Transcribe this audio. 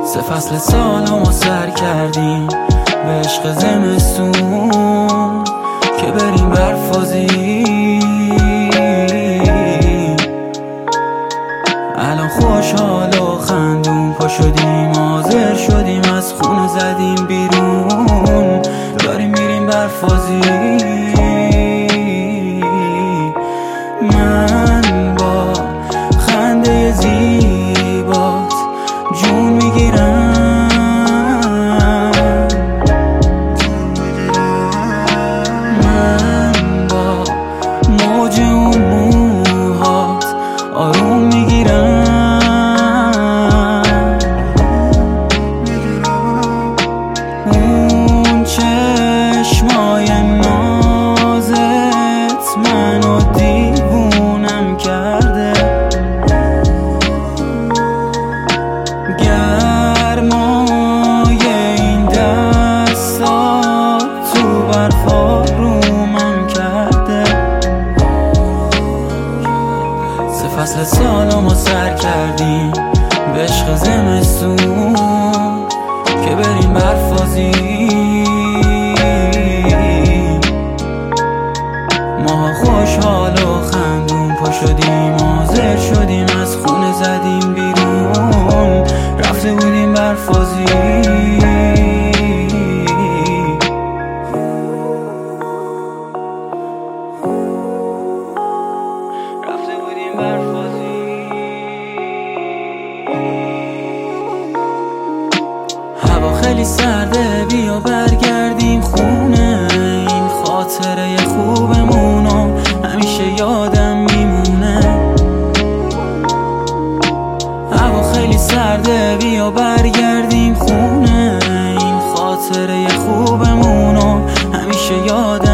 سه فصل سال ما سر کردیم به عشق زمستون که بریم برفازی. الان خوشحال و خندون پا شدیم، حاضر شدیم از خونه زدیم بیرون، داریم میریم برفازی. من با خنده زیبات جون میگیرم، من با موج اون موهات آروم میگیرم. اون چشمای نازت منو دیوونم کرده، گرمای این دستات تو برف آرومم کرده. سه فصل سال ما سر کردیم به عشق زمستون که بریم برفازی. ما خوشحال و خندون پا شدیم، حاضر شدیم از خونه زدیم بیرون، رفته بودیم برفازی. رفته بودیم برفازی. هوا خیلی سرده، بیا برگردیم خونه، این خاطره خوبمونو همیشه یادم میمونه. هوا خیلی سرده، بیا برگردیم خونه، این خاطره خوبمونو همیشه یادم